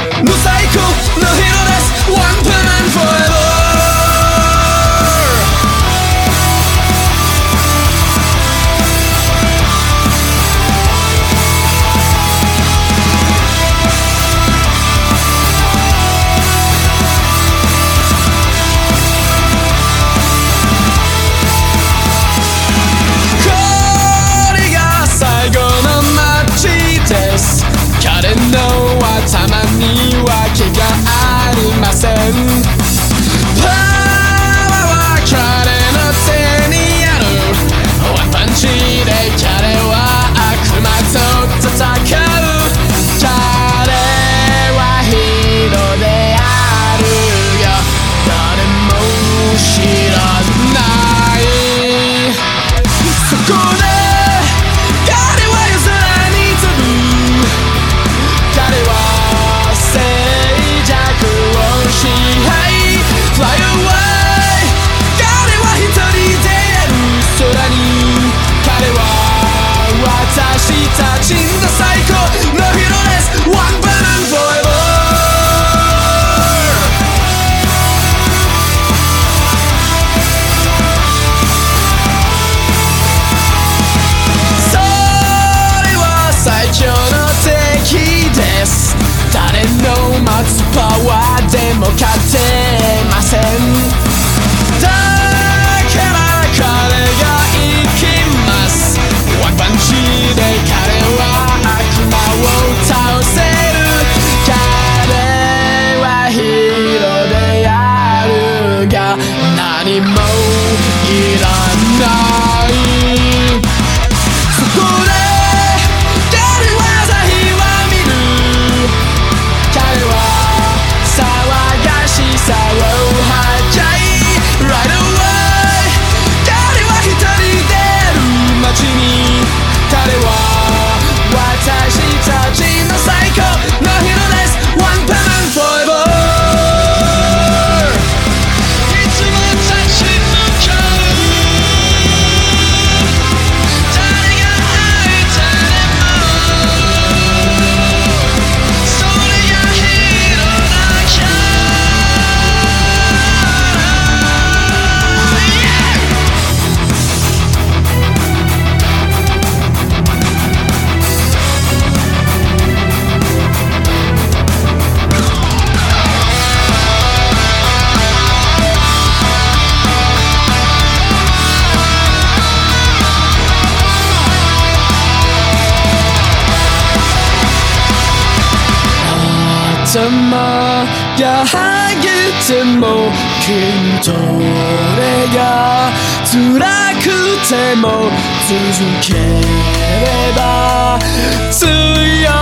No psycho, no hero less, one permanent forever.彼の頭には気がありません。パワーは彼の手にある。ワンパンチで彼は悪魔と戦う。彼はヒーローであるよ。誰も知らない。そこで誰のマスパワーでも勝てません。だから彼が行きます。ワンパンチで彼は悪魔を倒せる。彼はヒーローであるが何もいらない。そこで頭がはげても筋トレが辛くても続ければ強